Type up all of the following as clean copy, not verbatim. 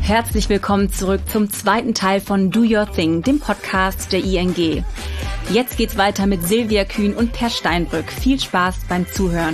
Herzlich willkommen zurück zum zweiten Teil von Do Your Thing, dem Podcast der ING. Jetzt geht's weiter mit Silvia Kühn und Per Steinbrück. Viel Spaß beim Zuhören.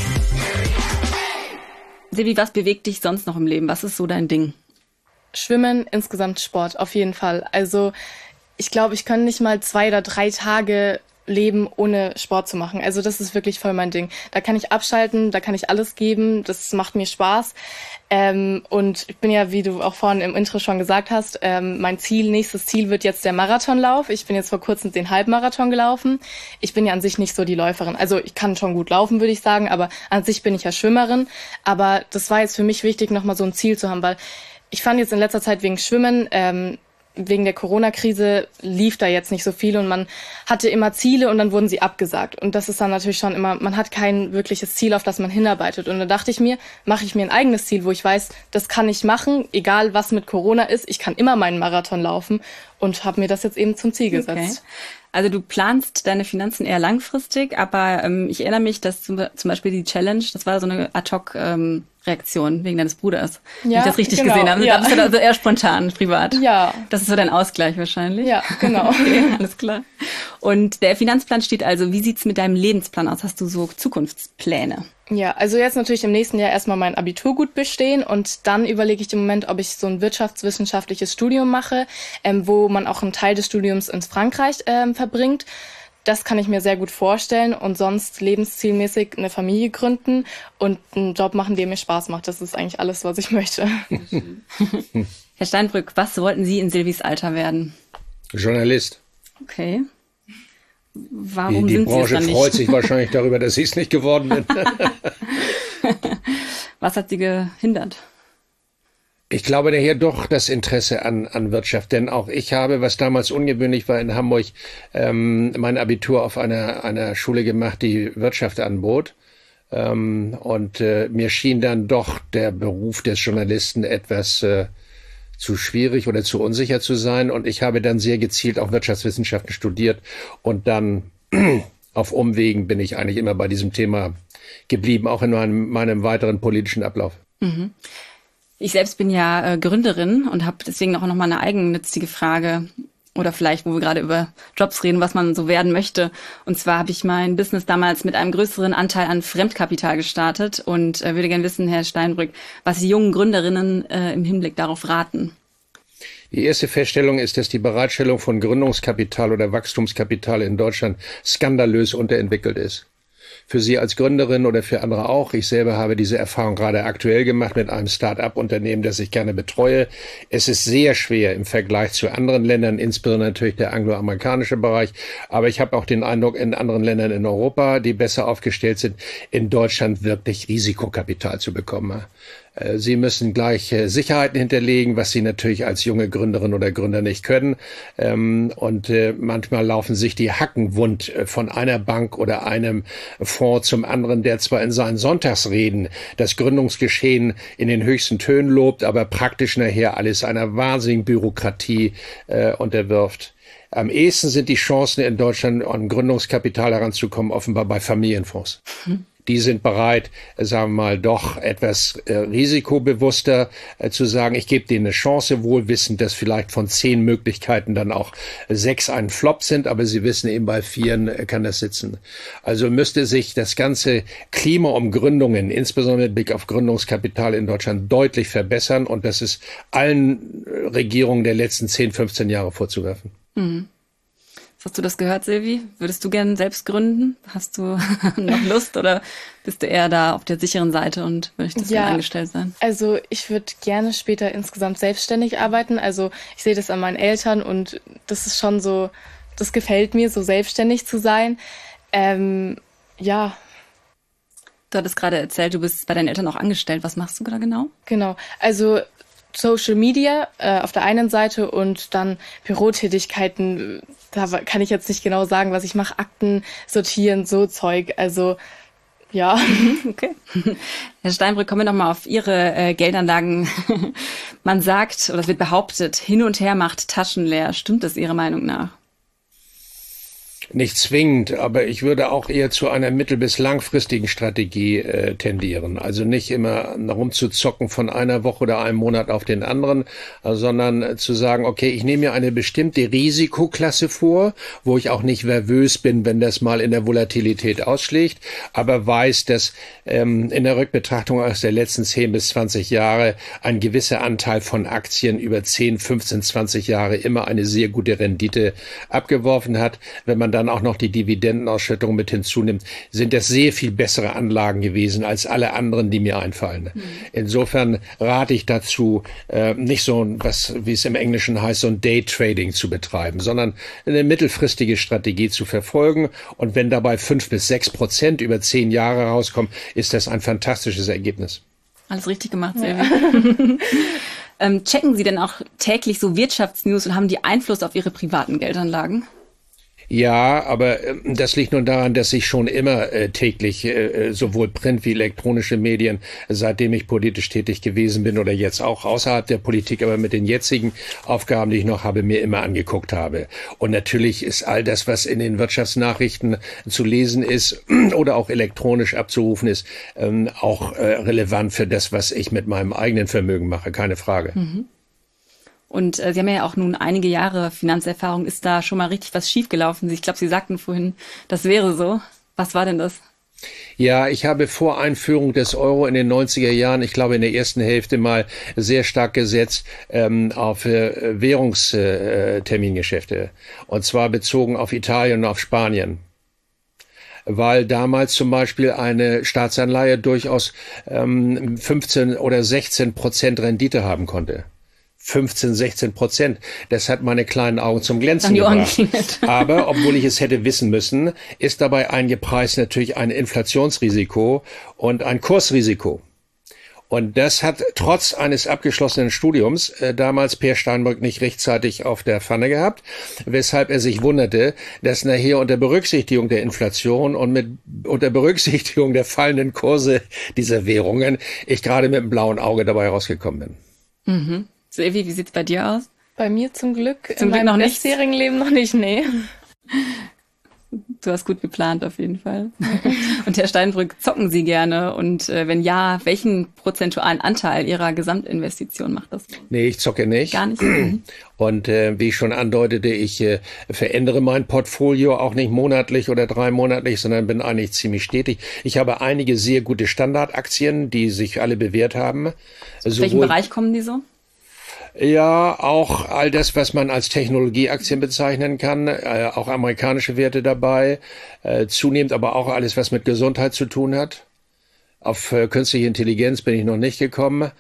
Silvi, was bewegt dich sonst noch im Leben? Was ist so dein Ding? Schwimmen, insgesamt Sport, auf jeden Fall. Also ich glaube, ich kann nicht mal 2 oder 3 Tage leben, ohne Sport zu machen. Also das ist wirklich voll mein Ding. Da kann ich abschalten, da kann ich alles geben, das macht mir Spaß. Und ich bin ja, wie du auch vorhin im Intro schon gesagt hast, nächstes Ziel wird jetzt der Marathonlauf. Ich bin jetzt vor kurzem den Halbmarathon gelaufen. Ich bin ja an sich nicht so die Läuferin. Also ich kann schon gut laufen, würde ich sagen, aber an sich bin ich ja Schwimmerin. Aber das war jetzt für mich wichtig, nochmal so ein Ziel zu haben, weil ich fand jetzt in letzter Zeit wegen Schwimmen, wegen der Corona-Krise lief da jetzt nicht so viel und man hatte immer Ziele und dann wurden sie abgesagt. Und das ist dann natürlich schon immer, man hat kein wirkliches Ziel, auf das man hinarbeitet. Und da dachte ich mir, mache ich mir ein eigenes Ziel, wo ich weiß, das kann ich machen, egal was mit Corona ist. Ich kann immer meinen Marathon laufen und habe mir das jetzt eben zum Ziel gesetzt. Okay. Also du planst deine Finanzen eher langfristig, aber ich erinnere mich, dass zum Beispiel die Challenge, das war so eine Ad-Hoc-Reaktion wegen deines Bruders, wenn ich das richtig gesehen habe. Ja. Da bist du also eher spontan, privat. Ja. Das ist so dein Ausgleich wahrscheinlich. Ja, genau. Okay, alles klar. Und der Finanzplan steht also. Wie sieht's mit deinem Lebensplan aus? Hast du so Zukunftspläne? Ja, also jetzt natürlich im nächsten Jahr erstmal mein Abitur gut bestehen und dann überlege ich im Moment, ob ich so ein wirtschaftswissenschaftliches Studium mache, wo man auch einen Teil des Studiums in Frankreich verbringt. Das kann ich mir sehr gut vorstellen und sonst lebenszielmäßig eine Familie gründen und einen Job machen, der mir Spaß macht. Das ist eigentlich alles, was ich möchte. Herr Steinbrück, was wollten Sie in Silvis Alter werden? Journalist. Okay. Warum die sind Sie es Branche dann nicht? freut sich wahrscheinlich darüber, dass ich es nicht geworden bin. Was hat Sie gehindert? Ich glaube daher doch das Interesse an Wirtschaft, denn auch ich habe, was damals ungewöhnlich war in Hamburg, mein Abitur auf einer Schule gemacht, die Wirtschaft anbot. Und mir schien dann doch der Beruf des Journalisten etwas zu schwierig oder zu unsicher zu sein. Und ich habe dann sehr gezielt auch Wirtschaftswissenschaften studiert. Und dann auf Umwegen bin ich eigentlich immer bei diesem Thema geblieben, auch in meinem weiteren politischen Ablauf. Mhm. Ich selbst bin ja Gründerin und habe deswegen auch noch mal eine eigennützige Frage. Oder vielleicht, wo wir gerade über Jobs reden, was man so werden möchte. Und zwar habe ich mein Business damals mit einem größeren Anteil an Fremdkapital gestartet und würde gerne wissen, Herr Steinbrück, was Sie jungen Gründerinnen im Hinblick darauf raten. Die erste Feststellung ist, dass die Bereitstellung von Gründungskapital oder Wachstumskapital in Deutschland skandalös unterentwickelt ist. Für Sie als Gründerin oder für andere auch. Ich selber habe diese Erfahrung gerade aktuell gemacht mit einem Start-up-Unternehmen, das ich gerne betreue. Es ist sehr schwer im Vergleich zu anderen Ländern, insbesondere natürlich der angloamerikanische Bereich. Aber ich habe auch den Eindruck, in anderen Ländern in Europa, die besser aufgestellt sind, in Deutschland wirklich Risikokapital zu bekommen. Sie müssen gleich Sicherheiten hinterlegen, was Sie natürlich als junge Gründerin oder Gründer nicht können. Und manchmal laufen sich die Hacken wund von einer Bank oder einem Fonds zum anderen, der zwar in seinen Sonntagsreden das Gründungsgeschehen in den höchsten Tönen lobt, aber praktisch nachher alles einer wahnsinnigen Bürokratie unterwirft. Am ehesten sind die Chancen in Deutschland, an Gründungskapital heranzukommen, offenbar bei Familienfonds. Die sind bereit, sagen wir mal, doch etwas risikobewusster zu sagen, ich gebe denen eine Chance, wohl wissend, dass vielleicht von 10 Möglichkeiten dann auch 6 ein Flop sind, aber sie wissen eben, bei 4 kann das sitzen. Also müsste sich das ganze Klima um Gründungen, insbesondere mit Blick auf Gründungskapital in Deutschland, deutlich verbessern und das ist allen Regierungen der letzten 10, 15 Jahre vorzuwerfen. Mhm. Hast du das gehört, Silvi? Würdest du gerne selbst gründen? Hast du noch Lust oder bist du eher da auf der sicheren Seite und möchtest angestellt sein? Also ich würde gerne später insgesamt selbstständig arbeiten. Also ich sehe das an meinen Eltern und das ist schon so, das gefällt mir, so selbstständig zu sein. Ja. Du hattest gerade erzählt, du bist bei deinen Eltern auch angestellt. Was machst du da genau? Genau, also Social Media auf der einen Seite und dann Bürotätigkeiten. Da kann ich jetzt nicht genau sagen, was ich mache. Akten sortieren, so Zeug. Also ja. Okay. Herr Steinbrück, kommen wir noch mal auf Ihre Geldanlagen. Man sagt, oder es wird behauptet, hin und her macht Taschen leer. Stimmt das Ihrer Meinung nach? Nicht zwingend, aber ich würde auch eher zu einer mittel- bis langfristigen Strategie tendieren. Also nicht immer rumzuzocken von einer Woche oder einem Monat auf den anderen, sondern zu sagen, okay, ich nehme mir eine bestimmte Risikoklasse vor, wo ich auch nicht nervös bin, wenn das mal in der Volatilität ausschlägt, aber weiß, dass in der Rückbetrachtung aus der letzten 10 bis 20 Jahre ein gewisser Anteil von Aktien über 10, 15, 20 Jahre immer eine sehr gute Rendite abgeworfen hat. Wenn man dann auch noch die Dividendenausschüttung mit hinzunimmt, sind das sehr viel bessere Anlagen gewesen als alle anderen, die mir einfallen. Insofern rate ich dazu, nicht so ein, wie es im Englischen heißt, so ein Daytrading zu betreiben, sondern eine mittelfristige Strategie zu verfolgen. Und wenn dabei 5-6% über 10 Jahre rauskommen, ist das ein fantastisches Ergebnis. Alles richtig gemacht, Silvi. Checken Sie denn auch täglich so Wirtschaftsnews und haben die Einfluss auf Ihre privaten Geldanlagen? Ja, aber das liegt nur daran, dass ich schon immer täglich sowohl Print wie elektronische Medien, seitdem ich politisch tätig gewesen bin oder jetzt auch außerhalb der Politik, aber mit den jetzigen Aufgaben, die ich noch habe, mir immer angeguckt habe. Und natürlich ist all das, was in den Wirtschaftsnachrichten zu lesen ist oder auch elektronisch abzurufen ist, auch relevant für das, was ich mit meinem eigenen Vermögen mache, keine Frage. Mhm. Und Sie haben ja auch nun einige Jahre Finanzerfahrung. Ist da schon mal richtig was schiefgelaufen? Ich glaube, Sie sagten vorhin, das wäre so. Was war denn das? Ja, ich habe vor Einführung des Euro in den 90er Jahren, ich glaube in der ersten Hälfte mal sehr stark gesetzt auf Währungstermingeschäfte. Und zwar bezogen auf Italien und auf Spanien. Weil damals zum Beispiel eine Staatsanleihe durchaus 15 oder 16% Rendite haben konnte. 15-16%. Das hat meine kleinen Augen zum Glänzen gebracht. Aber, obwohl ich es hätte wissen müssen, ist dabei eingepreist natürlich ein Inflationsrisiko und ein Kursrisiko. Und das hat trotz eines abgeschlossenen Studiums damals Per Steinbrück nicht rechtzeitig auf der Pfanne gehabt, weshalb er sich wunderte, dass nachher unter Berücksichtigung der Inflation und unter Berücksichtigung der fallenden Kurse dieser Währungen ich gerade mit einem blauen Auge dabei rausgekommen bin. Mhm. Silvi, wie sieht's bei dir aus? Bei mir zum Glück in meinem bisherigen Leben noch nicht, nee. Du hast gut geplant auf jeden Fall. Und Herr Steinbrück, zocken Sie gerne? Und wenn ja, welchen prozentualen Anteil Ihrer Gesamtinvestition macht das? Nee, ich zocke nicht. Gar nicht? Und wie ich schon andeutete, ich verändere mein Portfolio auch nicht monatlich oder 3-monatlich, sondern bin eigentlich ziemlich stetig. Ich habe einige sehr gute Standardaktien, die sich alle bewährt haben. Aus welchem Bereich kommen die so? Ja, auch all das, was man als Technologieaktien bezeichnen kann, auch amerikanische Werte dabei, zunehmend aber auch alles, was mit Gesundheit zu tun hat. Auf künstliche Intelligenz bin ich noch nicht gekommen.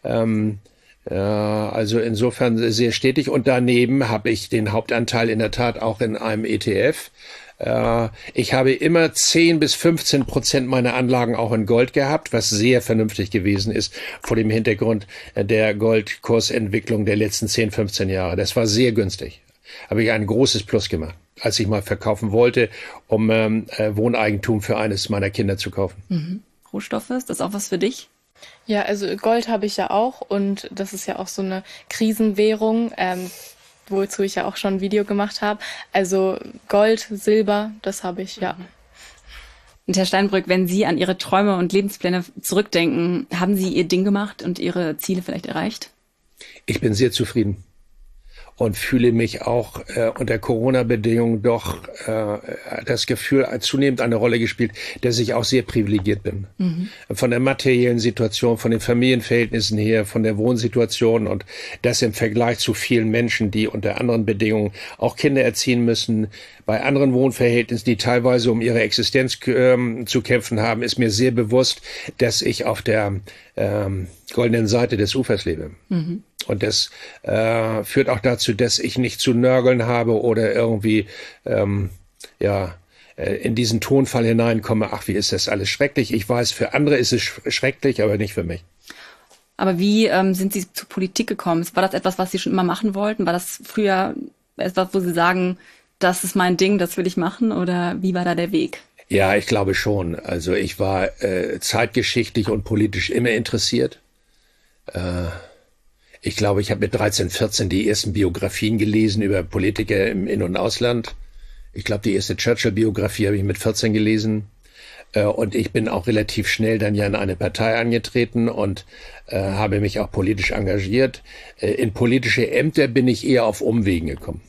Also insofern sehr stetig. Und daneben habe ich den Hauptanteil in der Tat auch in einem ETF. Ich habe immer 10-15% meiner Anlagen auch in Gold gehabt, was sehr vernünftig gewesen ist vor dem Hintergrund der Goldkursentwicklung der letzten 10-15 Jahre. Das war sehr günstig. Habe ich ein großes Plus gemacht, als ich mal verkaufen wollte, um Wohneigentum für eines meiner Kinder zu kaufen. Mhm. Rohstoffe, ist das auch was für dich? Ja, also Gold habe ich ja auch und das ist ja auch so eine Krisenwährung, wozu ich ja auch schon ein Video gemacht habe. Also Gold, Silber, das habe ich, ja. Und Herr Steinbrück, wenn Sie an Ihre Träume und Lebenspläne zurückdenken, haben Sie Ihr Ding gemacht und Ihre Ziele vielleicht erreicht? Ich bin sehr zufrieden und fühle mich auch unter Corona-Bedingungen doch das Gefühl zunehmend eine Rolle gespielt, dass ich auch sehr privilegiert bin. Mhm. Von der materiellen Situation, von den Familienverhältnissen her, von der Wohnsituation und das im Vergleich zu vielen Menschen, die unter anderen Bedingungen auch Kinder erziehen müssen, bei anderen Wohnverhältnissen, die teilweise um ihre Existenz zu kämpfen haben, ist mir sehr bewusst, dass ich auf der goldenen Seite des Ufers lebe. Mhm. Und das führt auch dazu, dass ich nicht zu nörgeln habe oder irgendwie in diesen Tonfall hineinkomme, ach, wie ist das alles schrecklich. Ich weiß, für andere ist es schrecklich, aber nicht für mich. Aber wie sind Sie zur Politik gekommen? War das etwas, was Sie schon immer machen wollten? War das früher etwas, wo Sie sagen, das ist mein Ding, das will ich machen? Oder wie war da der Weg? Ja, ich glaube schon. Also ich war zeitgeschichtlich und politisch immer interessiert. Ich glaube, ich habe mit 13, 14 die ersten Biografien gelesen über Politiker im In- und Ausland. Ich glaube, die erste Churchill-Biografie habe ich mit 14 gelesen. Und ich bin auch relativ schnell dann ja in eine Partei angetreten und habe mich auch politisch engagiert. In politische Ämter bin ich eher auf Umwegen gekommen.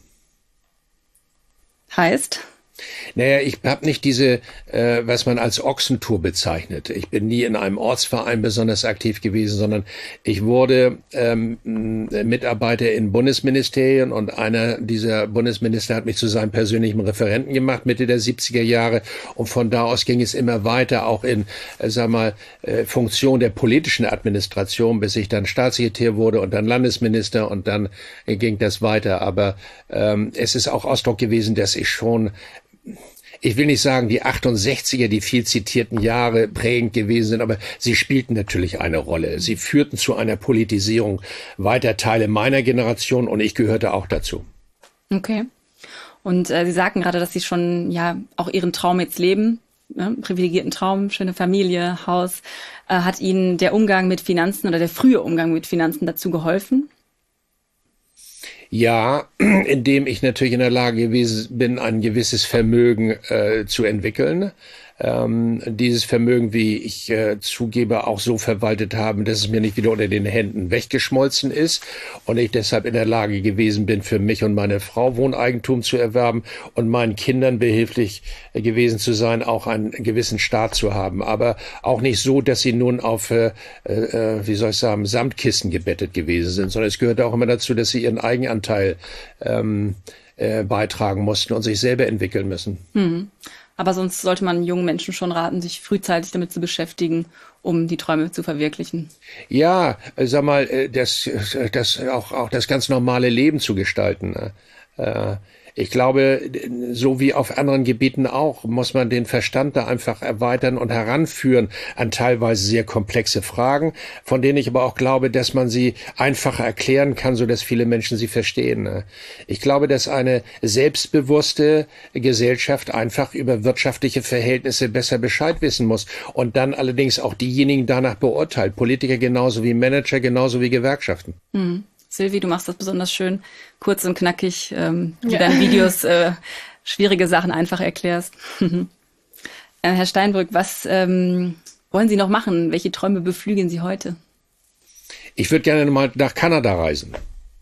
Heißt? Naja, ich habe nicht diese, was man als Ochsentour bezeichnet. Ich bin nie in einem Ortsverein besonders aktiv gewesen, sondern ich wurde Mitarbeiter in Bundesministerien und einer dieser Bundesminister hat mich zu seinem persönlichen Referenten gemacht, Mitte der 70er Jahre. Und von da aus ging es immer weiter, auch in, Funktion der politischen Administration, bis ich dann Staatssekretär wurde und dann Landesminister und dann ging das weiter. Aber es ist auch Ausdruck gewesen, dass ich schon, ich will nicht sagen, die 68er, die viel zitierten Jahre prägend gewesen sind, aber sie spielten natürlich eine Rolle. Sie führten zu einer Politisierung weiter Teile meiner Generation und ich gehörte auch dazu. Okay. Und Sie sagten gerade, dass Sie schon ja auch Ihren Traum jetzt leben, ne? Privilegierten Traum, schöne Familie, Haus. Hat Ihnen der Umgang mit Finanzen oder der frühe Umgang mit Finanzen dazu geholfen? Ja, indem ich natürlich in der Lage gewesen bin, ein gewisses Vermögen zu entwickeln. Dieses Vermögen, wie ich zugebe, auch so verwaltet haben, dass es mir nicht wieder unter den Händen weggeschmolzen ist und ich deshalb in der Lage gewesen bin, für mich und meine Frau Wohneigentum zu erwerben und meinen Kindern behilflich gewesen zu sein, auch einen gewissen Staat zu haben. Aber auch nicht so, dass sie nun auf, Samtkisten gebettet gewesen sind, sondern es gehörte auch immer dazu, dass sie ihren Eigenanteil beitragen mussten und sich selber entwickeln müssen. Aber sonst sollte man jungen Menschen schon raten, sich frühzeitig damit zu beschäftigen, um die Träume zu verwirklichen. Ja, sag mal, das das ganz normale Leben zu gestalten. Ich glaube, so wie auf anderen Gebieten auch, muss man den Verstand da einfach erweitern und heranführen an teilweise sehr komplexe Fragen, von denen ich aber auch glaube, dass man sie einfacher erklären kann, so dass viele Menschen sie verstehen. Ich glaube, dass eine selbstbewusste Gesellschaft einfach über wirtschaftliche Verhältnisse besser Bescheid wissen muss und dann allerdings auch diejenigen danach beurteilt. Politiker genauso wie Manager, genauso wie Gewerkschaften. Silvi, du machst das besonders schön, kurz und knackig, wie deine Videos schwierige Sachen einfach erklärst. Herr Steinbrück, was wollen Sie noch machen? Welche Träume beflügeln Sie heute? Ich würde gerne mal nach Kanada reisen.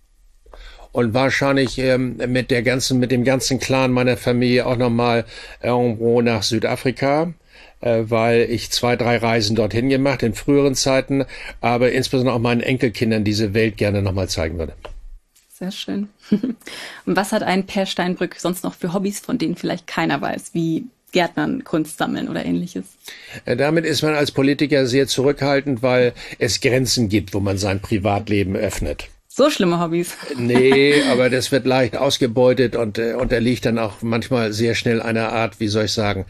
Und wahrscheinlich mit dem ganzen Clan meiner Familie auch nochmal irgendwo nach Südafrika, weil ich 2, 3 Reisen dorthin gemacht in früheren Zeiten, aber insbesondere auch meinen Enkelkindern diese Welt gerne nochmal zeigen würde. Sehr schön. Und was hat ein Per Steinbrück sonst noch für Hobbys, von denen vielleicht keiner weiß, wie Gärtnern, Kunst sammeln oder ähnliches? Damit ist man als Politiker sehr zurückhaltend, weil es Grenzen gibt, wo man sein Privatleben öffnet. So schlimme Hobbys. Nee, aber das wird leicht ausgebeutet und unterliegt dann auch manchmal sehr schnell einer Art, wie soll ich sagen,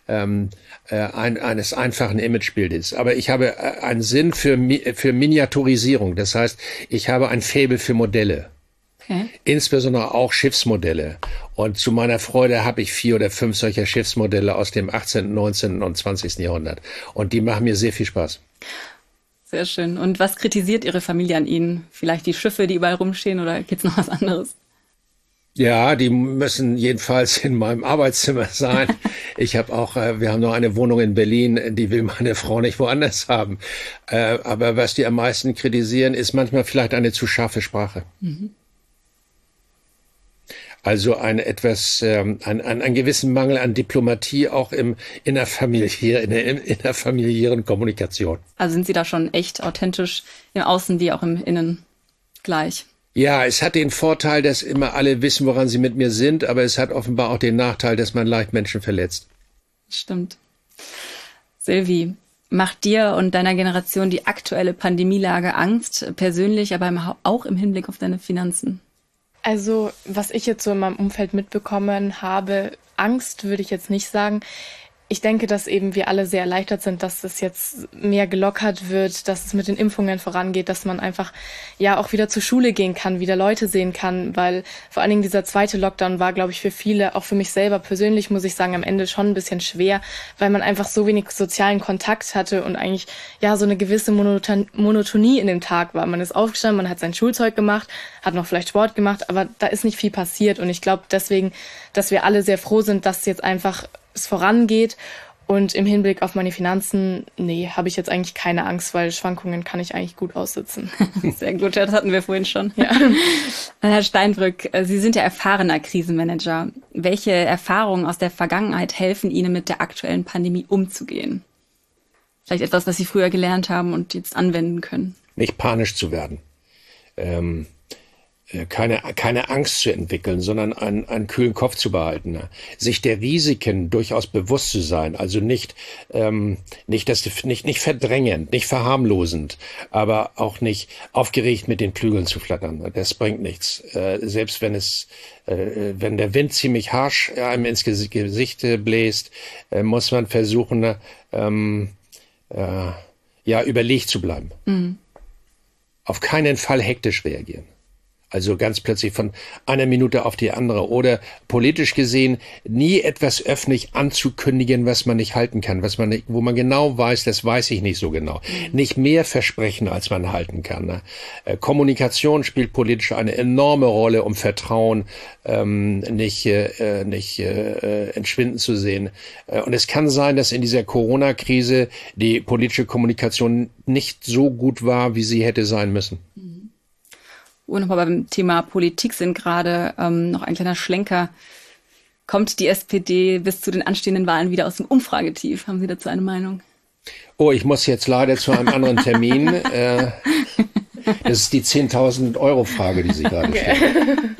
eines einfachen Imagebildes. Aber ich habe einen Sinn für Miniaturisierung. Das heißt, ich habe ein Faible für Modelle. Okay. Insbesondere auch Schiffsmodelle. Und zu meiner Freude habe ich 4 oder 5 solcher Schiffsmodelle aus dem 18., 19. und 20. Jahrhundert. Und die machen mir sehr viel Spaß. Sehr schön. Und was kritisiert Ihre Familie an Ihnen? Vielleicht die Schiffe, die überall rumstehen, oder gibt's noch was anderes? Ja, die müssen jedenfalls in meinem Arbeitszimmer sein. Wir haben noch eine Wohnung in Berlin, die will meine Frau nicht woanders haben. Aber was die am meisten kritisieren, ist manchmal vielleicht eine zu scharfe Sprache. Also einen gewissen Mangel an Diplomatie auch in der familiären Kommunikation. Also sind Sie da schon echt authentisch im Außen wie auch im Innen gleich? Ja, es hat den Vorteil, dass immer alle wissen, woran sie mit mir sind, aber es hat offenbar auch den Nachteil, dass man leicht Menschen verletzt. Stimmt. Silvi, macht dir und deiner Generation die aktuelle Pandemielage Angst, persönlich, aber auch im Hinblick auf deine Finanzen? Also, was ich jetzt so in meinem Umfeld mitbekommen habe, Angst würde ich jetzt nicht sagen. Ich denke, dass eben wir alle sehr erleichtert sind, dass es jetzt mehr gelockert wird, dass es mit den Impfungen vorangeht, dass man einfach ja auch wieder zur Schule gehen kann, wieder Leute sehen kann, weil vor allen Dingen dieser zweite Lockdown war, glaube ich, für viele, auch für mich selber persönlich, muss ich sagen, am Ende schon ein bisschen schwer, weil man einfach so wenig sozialen Kontakt hatte und eigentlich ja so eine gewisse Monotonie in dem Tag war. Man ist aufgestanden, man hat sein Schulzeug gemacht, hat noch vielleicht Sport gemacht, aber da ist nicht viel passiert und ich glaube deswegen, dass wir alle sehr froh sind, dass jetzt einfach es vorangeht und im Hinblick auf meine Finanzen, habe ich jetzt eigentlich keine Angst, weil Schwankungen kann ich eigentlich gut aussitzen. Sehr gut, das hatten wir vorhin schon. Ja. Herr Steinbrück, Sie sind ja erfahrener Krisenmanager. Welche Erfahrungen aus der Vergangenheit helfen Ihnen, mit der aktuellen Pandemie umzugehen? Vielleicht etwas, was Sie früher gelernt haben und jetzt anwenden können. Nicht panisch zu werden. Keine Angst zu entwickeln, sondern einen kühlen Kopf zu behalten, sich der Risiken durchaus bewusst zu sein, also nicht verdrängend, nicht verharmlosend, aber auch nicht aufgeregt mit den Flügeln zu flattern. Das bringt nichts. Selbst wenn der Wind ziemlich harsch einem ins Gesicht bläst, muss man versuchen, überlegt zu bleiben. Mhm. Auf keinen Fall hektisch reagieren. Also ganz plötzlich von einer Minute auf die andere oder politisch gesehen nie etwas öffentlich anzukündigen, was man nicht halten kann, wo man genau weiß, das weiß ich nicht so genau. Nicht mehr versprechen, als man halten kann. Ne? Kommunikation spielt politisch eine enorme Rolle, um Vertrauen nicht entschwinden zu sehen. Und es kann sein, dass in dieser Corona-Krise die politische Kommunikation nicht so gut war, wie sie hätte sein müssen. Wo wir nochmal beim Thema Politik sind gerade, noch ein kleiner Schlenker. Kommt die SPD bis zu den anstehenden Wahlen wieder aus dem Umfragetief? Haben Sie dazu eine Meinung? Oh, ich muss jetzt leider zu einem anderen Termin. Das ist die 10.000-Euro-Frage, die Sie gerade stellen.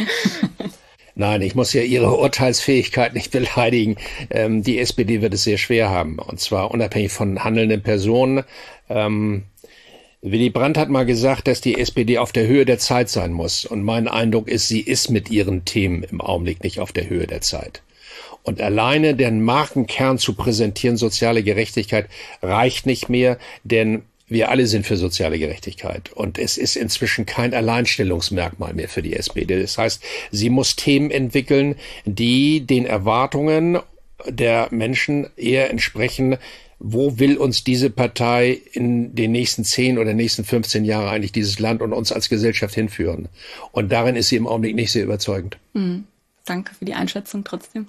Nein, ich muss ja Ihre Urteilsfähigkeit nicht beleidigen. Die SPD wird es sehr schwer haben. Und zwar unabhängig von handelnden Personen. Willy Brandt hat mal gesagt, dass die SPD auf der Höhe der Zeit sein muss. Und mein Eindruck ist, sie ist mit ihren Themen im Augenblick nicht auf der Höhe der Zeit. Und alleine den Markenkern zu präsentieren, soziale Gerechtigkeit, reicht nicht mehr, denn wir alle sind für soziale Gerechtigkeit. Und es ist inzwischen kein Alleinstellungsmerkmal mehr für die SPD. Das heißt, sie muss Themen entwickeln, die den Erwartungen der Menschen eher entsprechen. Wo will uns diese Partei in den nächsten 10 oder nächsten 15 Jahren eigentlich dieses Land und uns als Gesellschaft hinführen? Und darin ist sie im Augenblick nicht sehr überzeugend. Danke für die Einschätzung trotzdem.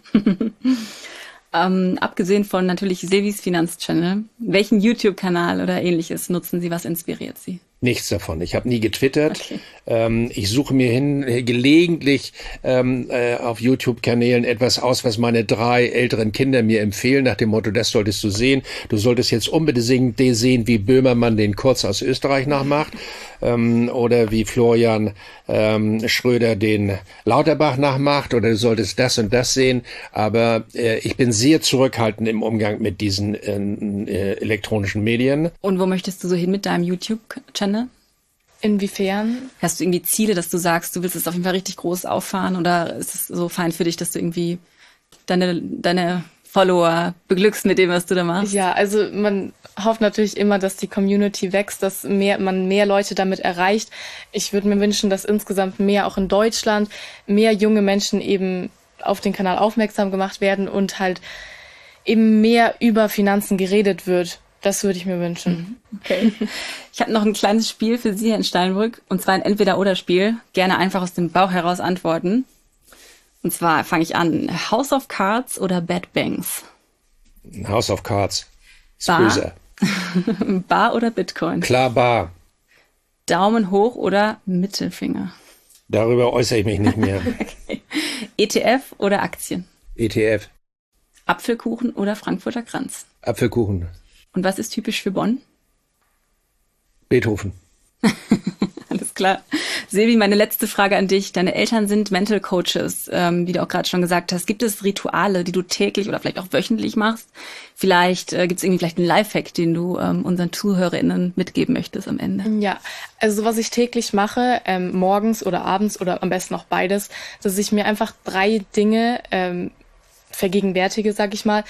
Abgesehen von natürlich Silvis Finanzchannel, welchen YouTube-Kanal oder ähnliches nutzen Sie? Was inspiriert Sie? Nichts davon. Ich habe nie getwittert. Okay. Ich suche mir gelegentlich auf YouTube-Kanälen etwas aus, was meine 3 älteren Kinder mir empfehlen, nach dem Motto, das solltest du sehen. Du solltest jetzt unbedingt sehen, wie Böhmermann den Kurz aus Österreich nachmacht. Oder wie Florian Schröder den Lauterbach nachmacht. Oder du solltest das und das sehen. Aber ich bin sehr zurückhaltend im Umgang mit diesen elektronischen Medien. Und wo möchtest du so hin mit deinem YouTube-Channel? Inwiefern? Hast du irgendwie Ziele, dass du sagst, du willst es auf jeden Fall richtig groß auffahren, oder ist es so fein für dich, dass du irgendwie deine Follower beglückst mit dem, was du da machst? Ja, also man hofft natürlich immer, dass die Community wächst, dass man mehr Leute damit erreicht. Ich würde mir wünschen, dass insgesamt mehr auch in Deutschland mehr junge Menschen eben auf den Kanal aufmerksam gemacht werden und halt eben mehr über Finanzen geredet wird. Das würde ich mir wünschen. Okay. Ich habe noch ein kleines Spiel für Sie, Herr Steinbrück, und zwar ein Entweder-oder-Spiel. Gerne einfach aus dem Bauch heraus antworten. Und zwar fange ich an. House of Cards oder Bad Banks? House of Cards. Ist Bar. böse. Bar oder Bitcoin? Klar Bar. Daumen hoch oder Mittelfinger? Darüber äußere ich mich nicht mehr. Okay. ETF oder Aktien? ETF. Apfelkuchen oder Frankfurter Kranz? Apfelkuchen. Und was ist typisch für Bonn? Beethoven. Alles klar. Silvi, meine letzte Frage an dich. Deine Eltern sind Mental Coaches, wie du auch gerade schon gesagt hast. Gibt es Rituale, die du täglich oder vielleicht auch wöchentlich machst? Vielleicht gibt es irgendwie einen Lifehack, den du unseren ZuhörerInnen mitgeben möchtest am Ende? Ja, also was ich täglich mache, morgens oder abends oder am besten auch beides, dass ich mir einfach 3 Dinge vergegenwärtige, sag ich mal,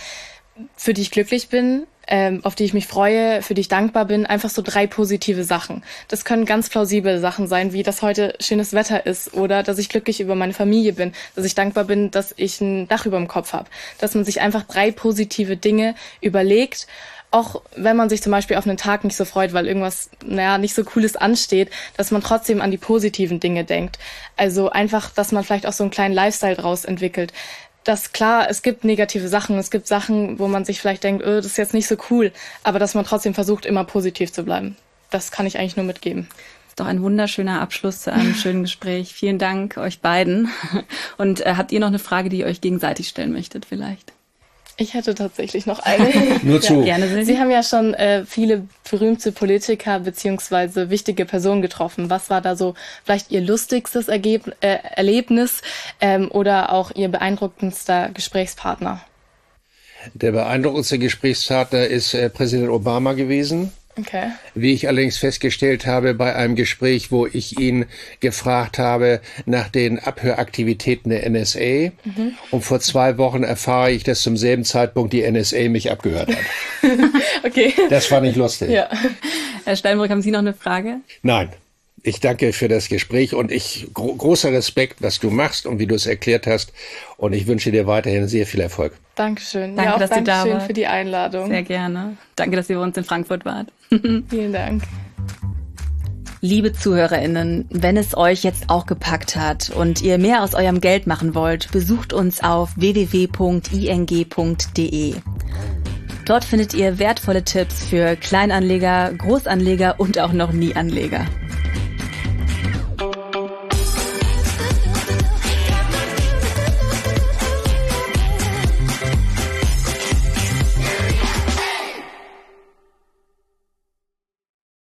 für die ich glücklich bin, auf die ich mich freue, für die ich dankbar bin, einfach so 3 positive Sachen. Das können ganz plausible Sachen sein, wie dass heute schönes Wetter ist oder dass ich glücklich über meine Familie bin, dass ich dankbar bin, dass ich ein Dach über dem Kopf habe. Dass man sich einfach 3 positive Dinge überlegt, auch wenn man sich zum Beispiel auf einen Tag nicht so freut, weil irgendwas, nicht so Cooles ansteht, dass man trotzdem an die positiven Dinge denkt. Also einfach, dass man vielleicht auch so einen kleinen Lifestyle draus entwickelt. Das klar, es gibt negative Sachen, es gibt Sachen, wo man sich vielleicht denkt, das ist jetzt nicht so cool, aber dass man trotzdem versucht, immer positiv zu bleiben. Das kann ich eigentlich nur mitgeben. Das ist doch ein wunderschöner Abschluss zu einem schönen Gespräch. Vielen Dank euch beiden. Und habt ihr noch eine Frage, die ihr euch gegenseitig stellen möchtet vielleicht? Ich hätte tatsächlich noch eine. Nur zu. Ja, gerne. Sie haben ja schon viele berühmte Politiker beziehungsweise wichtige Personen getroffen. Was war da so vielleicht Ihr lustigstes Erlebnis oder auch Ihr beeindruckendster Gesprächspartner? Der beeindruckendste Gesprächspartner ist Präsident Obama gewesen. Okay. Wie ich allerdings festgestellt habe bei einem Gespräch, wo ich ihn gefragt habe nach den Abhöraktivitäten der NSA. Und vor 2 Wochen erfahre ich, dass zum selben Zeitpunkt die NSA mich abgehört hat. Okay. Das fand ich lustig. Ja. Herr Steinbrück, haben Sie noch eine Frage? Nein. Ich danke für das Gespräch und großer Respekt, was du machst und wie du es erklärt hast. Und ich wünsche dir weiterhin sehr viel Erfolg. Dankeschön. Danke, dass Sie da Dankeschön wart. für die Einladung. Sehr gerne. Danke, dass ihr bei uns in Frankfurt wart. Vielen Dank. Liebe ZuhörerInnen, wenn es euch jetzt auch gepackt hat und ihr mehr aus eurem Geld machen wollt, besucht uns auf www.ing.de. Dort findet ihr wertvolle Tipps für Kleinanleger, Großanleger und auch noch Nieanleger.